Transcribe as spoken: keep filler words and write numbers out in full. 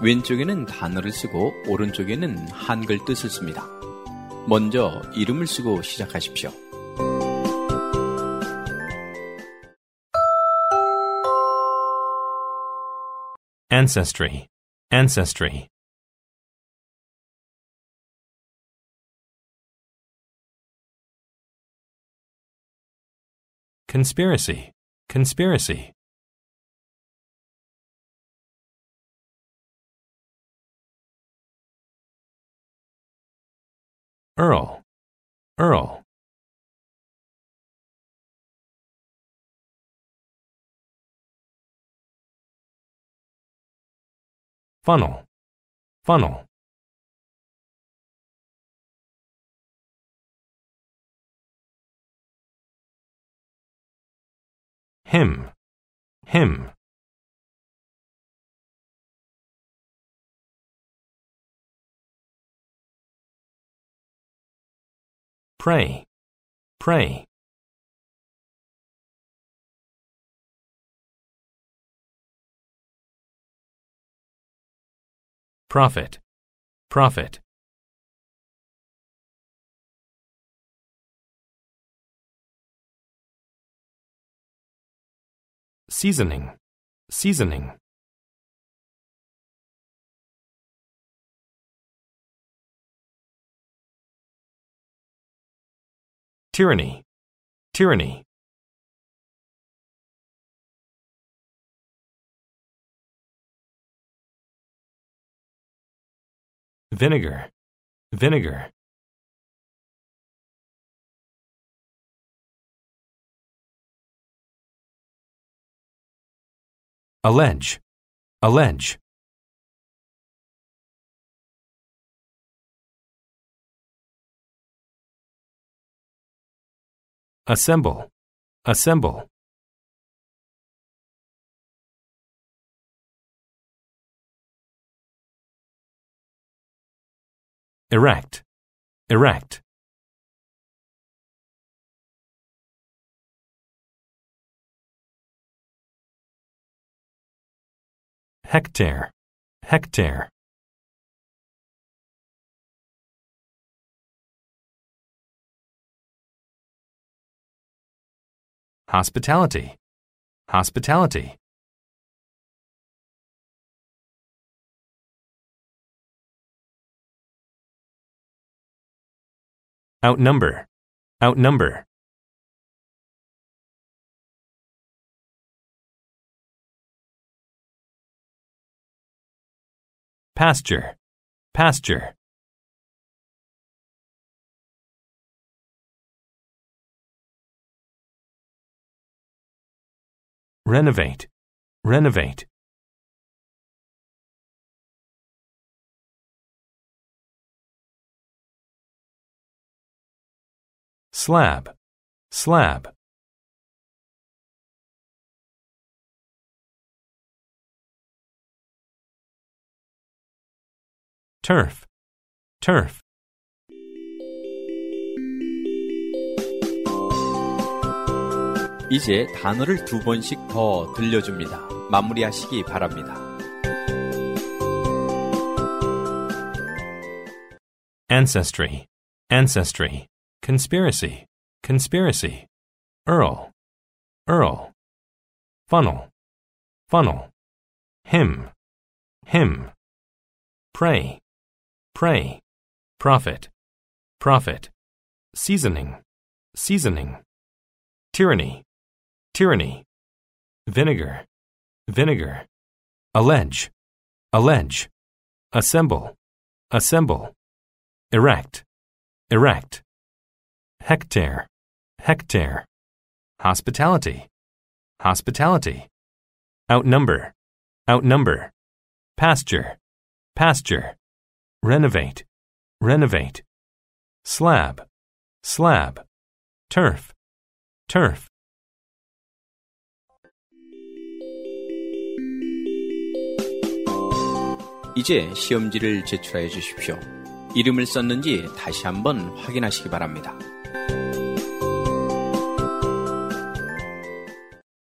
왼쪽에는 단어를 쓰고 오른쪽에는 한글 뜻을 씁니다. 먼저 이름을 쓰고 시작하십시오. Ancestry, ancestry. Conspiracy, conspiracy. Earl, Earl. Funnel, funnel. Hymn, hymn. Pray, pray. Prophet, prophet. Seasoning, seasoning. Tyranny, tyranny. Vinegar, vinegar. Allege, allege. Assemble, assemble. Erect, erect. Hectare, hectare. Hospitality, hospitality. Outnumber, outnumber. Pasture, pasture. Renovate, renovate. Slab, slab. Turf, turf. 이제 단어를 두 번씩 더 들려줍니다. 마무리하시기 바랍니다. Ancestry, ancestry. Conspiracy, conspiracy. Earl, earl. Funnel, funnel. Hymn, hymn. Pray, pray. Prophet, prophet. Seasoning, seasoning. Tyranny, tyranny. Vinegar, vinegar. Allege, allege. Assemble, assemble. Erect, erect. Hectare, hectare. Hospitality, hospitality. Outnumber, outnumber. Pasture, pasture. Renovate, renovate. Slab, slab. Turf, turf. 이제 시험지를 제출하여 주십시오. 이름을 썼는지 다시 한번 확인하시기 바랍니다.